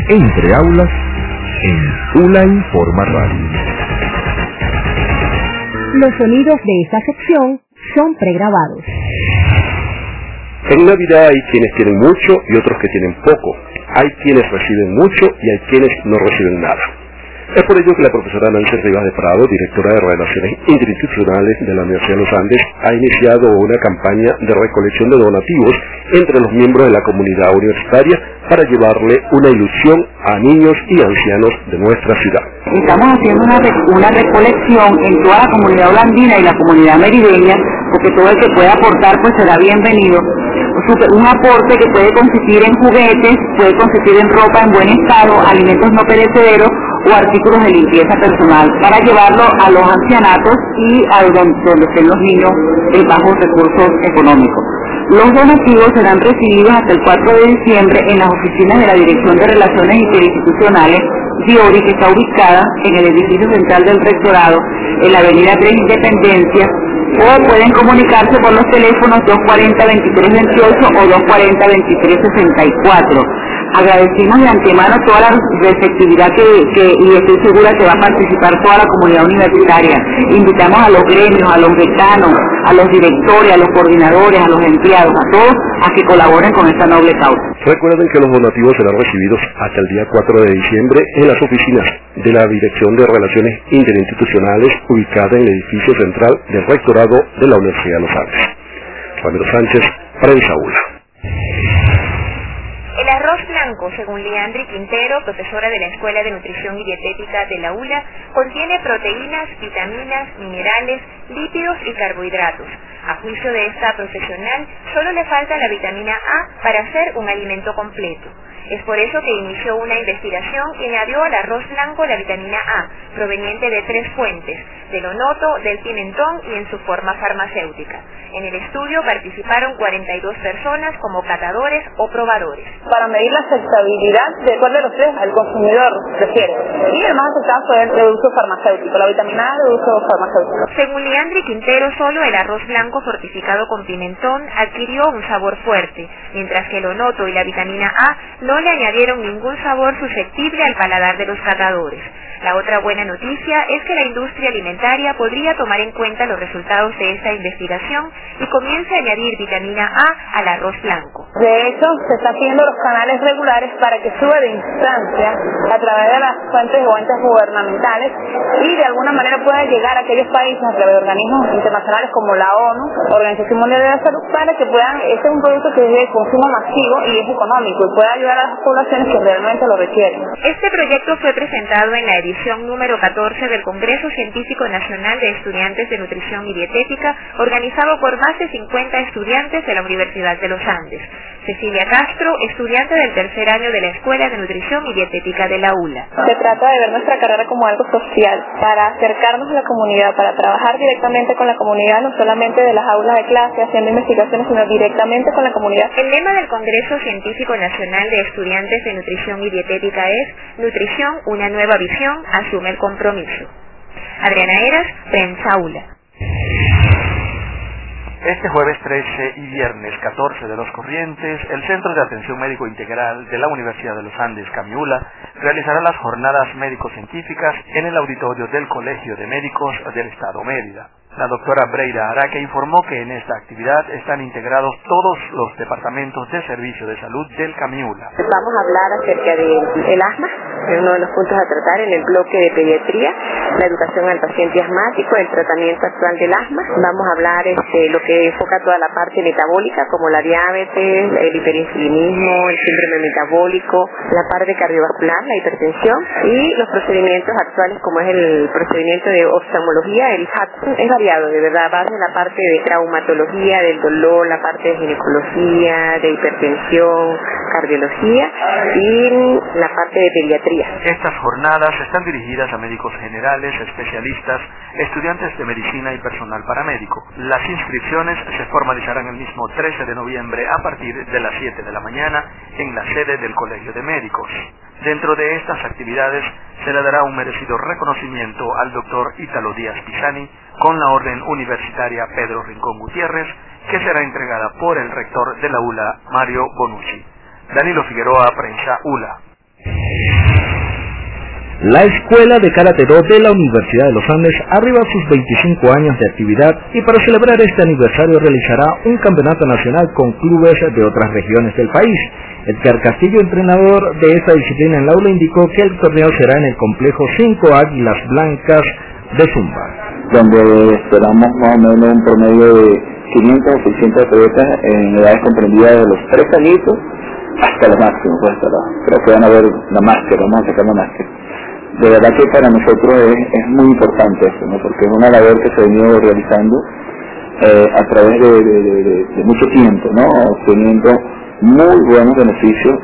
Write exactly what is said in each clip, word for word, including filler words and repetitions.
Entre aulas, en ULA Informa Radio. Los sonidos de esta sección son pregrabados. En Navidad hay quienes tienen mucho y otros que tienen poco. Hay quienes reciben mucho y hay quienes no reciben nada. Es por ello que la profesora Nancy Rivas de Prado, directora de Relaciones Interinstitucionales de la Universidad de los Andes, ha iniciado una campaña de recolección de donativos entre los miembros de la comunidad universitaria para llevarle una ilusión a niños y ancianos de nuestra ciudad. Estamos haciendo una, una recolección en toda la comunidad holandina y la comunidad merideña, porque todo el que pueda aportar pues será bienvenido. Un aporte que puede consistir en juguetes, puede consistir en ropa en buen estado, alimentos no perecederos o artículos de limpieza personal, para llevarlo a los ancianatos y a donde, donde estén los niños de bajos recursos económicos. Los donativos serán recibidos hasta el cuatro de diciembre en las oficinas de la Dirección de Relaciones Interinstitucionales, DIORI, que está ubicada en el edificio central del rectorado, en la avenida tres Independencia, o pueden comunicarse por los teléfonos dos cuarenta, veintitrés veintiocho o dos cuarenta, veintitrés sesenta y cuatro. Agradecimos de antemano toda la receptividad que, que, y estoy segura que va a participar toda la comunidad universitaria. Invitamos a los gremios, a los decanos, a los directores, a los coordinadores, a los empleados, a todos a que colaboren con esta noble causa. Recuerden que los donativos serán recibidos hasta el día cuatro de diciembre en las oficinas de la Dirección de Relaciones Interinstitucionales ubicada en el edificio central del Rectorado de la Universidad de los Andes. Ramiro Sánchez, Prensa ULA. El arroz blanco, según Leandri Quintero, profesora de la Escuela de Nutrición y Dietética de la ULA, contiene proteínas, vitaminas, minerales, lípidos y carbohidratos. A juicio de esta profesional, solo le falta la vitamina A para ser un alimento completo. Es por eso que inició una investigación y añadió al arroz blanco la vitamina A, proveniente de tres fuentes, del onoto, del pimentón y en su forma farmacéutica. En el estudio participaron cuarenta y dos personas como catadores o probadores. Para medir la aceptabilidad de cuál de los tres el consumidor prefiere. Y el más aceptado fue el de uso farmacéutico, la vitamina A de uso farmacéutico. Según Leandri Quintero, solo el arroz blanco fortificado con pimentón adquirió un sabor fuerte, mientras que el onoto y la vitamina A no le añadieron ningún sabor susceptible al paladar de los catadores. La otra buena noticia es que la industria alimentaria podría tomar en cuenta los resultados de esta investigación y comience a añadir vitamina A al arroz blanco. De hecho, se está haciendo los canales regulares para que suba de instancia a través de las fuentes o entes gubernamentales y de alguna manera pueda llegar a aquellos países a través de organismos internacionales como la ONU, Organización Mundial de la Salud, para que puedan, este es un producto que es de consumo masivo y es económico y puede ayudar a las poblaciones que realmente lo requieren. Este proyecto fue presentado en la edición número catorce del Congreso Científico Nacional de Estudiantes de Nutrición y Dietética, organizado por más de cincuenta estudiantes de la Universidad de los Andes. Cecilia Castro, estudiante del tercer año de la Escuela de Nutrición y Dietética de la ULA. Se trata de ver nuestra carrera como algo social, para acercarnos a la comunidad, para trabajar directamente con la comunidad, no solamente de las aulas de clase, haciendo investigaciones, sino directamente con la comunidad. El lema del Congreso Científico Nacional de Estudiantes de Nutrición y Dietética es Nutrición, una nueva visión, asume el compromiso. Adriana Eras, Prensa ULA. Este jueves trece y viernes catorce de los Corrientes, el Centro de Atención Médico Integral de la Universidad de los Andes, CAMIULA, realizará las jornadas médico-científicas en el auditorio del Colegio de Médicos del Estado Mérida. La doctora Breira Araque informó que en esta actividad están integrados todos los departamentos de servicio de salud del CAMIULA. Vamos a hablar acerca del asma, es uno de los puntos a tratar en el bloque de pediatría, la educación al paciente asmático, el tratamiento actual del asma. Vamos a hablar de este, lo que enfoca toda la parte metabólica, como la diabetes, el hiperinsulinismo, el síndrome metabólico, la parte cardiovascular, la hipertensión y los procedimientos actuales, como es el procedimiento de oftalmología, el H A C. Es variado, de verdad, va de la parte de traumatología, del dolor, la parte de ginecología, de hipertensión, cardiología y la parte de pediatría. Estas jornadas están dirigidas a médicos generales, especialistas, estudiantes de medicina y personal paramédico. Las inscripciones se formalizarán el mismo trece de noviembre a partir de las siete de la mañana en la sede del Colegio de Médicos. Dentro de estas actividades se le dará un merecido reconocimiento al doctor Ítalo Díaz Pisani con la Orden Universitaria Pedro Rincón Gutiérrez, que será entregada por el rector de la ULA, Mario Bonucci. Danilo Figueroa, Prensa ULA. La Escuela de Karate Do de la Universidad de los Andes arriba a sus veinticinco años de actividad y para celebrar este aniversario realizará un campeonato nacional con clubes de otras regiones del país. Edgar Castillo, entrenador de esta disciplina en la aula, indicó que el torneo será en el complejo cinco Águilas Blancas de Zumba, donde esperamos más o menos un promedio de quinientos o seiscientos atletas en edades comprendidas de los tres añitos hasta lo máximo, pues, creo que van a ver la máscara, vamos a sacar la máscara. De verdad que para nosotros es, es muy importante eso, ¿no? Porque es una labor que se ha venido realizando eh, a través de, de, de, de, de mucho tiempo, ¿no? Obteniendo muy buenos beneficios,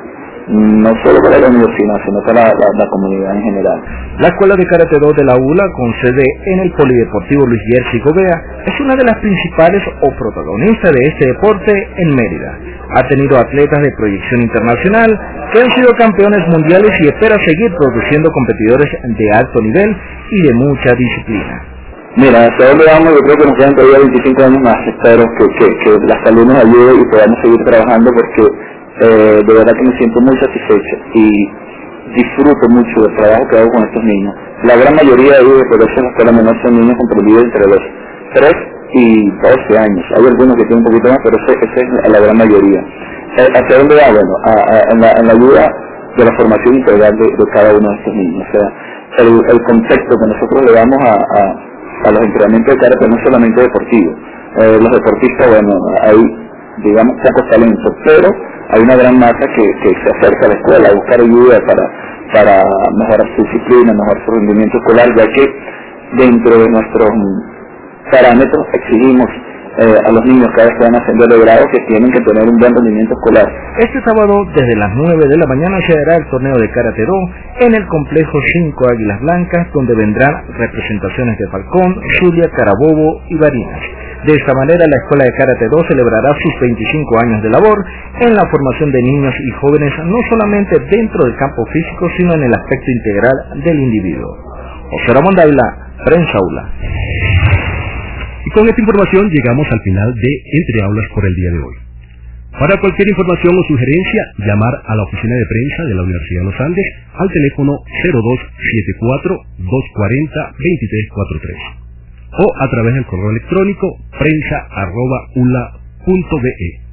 no solo para la universidad, sino para la, la, la comunidad en general. La Escuela de Karate Do de la U L A, con sede en el Polideportivo Luis Jerzy Gobea, es una de las principales o protagonistas de este deporte en Mérida. Ha tenido atletas de proyección internacional que han sido campeones mundiales y espera seguir produciendo competidores de alto nivel y de mucha disciplina. Mira, hacia dónde vamos, yo creo que nos quedan todavía veinticinco años más. Espero que, que, que la salud nos ayude y podamos seguir trabajando, porque eh, de verdad que me siento muy satisfecho y disfruto mucho del trabajo que hago con estos niños. La gran mayoría de ellos, por eso en la escuela menor, son niños comprendidos entre los tres y doce años. Hay algunos que tienen un poquito más, pero esa es la gran mayoría. ¿Hacia dónde va? Bueno, a, a, en, la, en la ayuda de la formación integral de, de cada uno de estos niños. O sea, el, el contexto que nosotros le damos a, a, a los entrenamientos de karate no es solamente deportivo. Eh, los deportistas, bueno, hay, digamos, pocos talentos, pero hay una gran masa que, que se acerca a la escuela a buscar ayuda para, para mejorar su disciplina, mejorar su rendimiento escolar, ya que dentro de nuestros parámetros exigimos eh, a los niños cada vez que van ascender de grado que tienen que tener un buen rendimiento escolar. Este sábado desde las nueve de la mañana se hará el torneo de Karate Do en el complejo cinco Águilas Blancas, donde vendrán representaciones de Falcón, Zulia, Carabobo y Barinas. De esta manera la Escuela de Karate Do celebrará sus veinticinco años de labor en la formación de niños y jóvenes, no solamente dentro del campo físico, sino en el aspecto integral del individuo. José Ramón Dávila, Prensa Aula. Y con esta información llegamos al final de Entre Aulas por el día de hoy. Para cualquier información o sugerencia, llamar a la oficina de prensa de la Universidad de los Andes al teléfono cero dos siete cuatro, dos cuatro cero, dos tres cuatro tres o a través del correo electrónico prensa arroba ula punto be.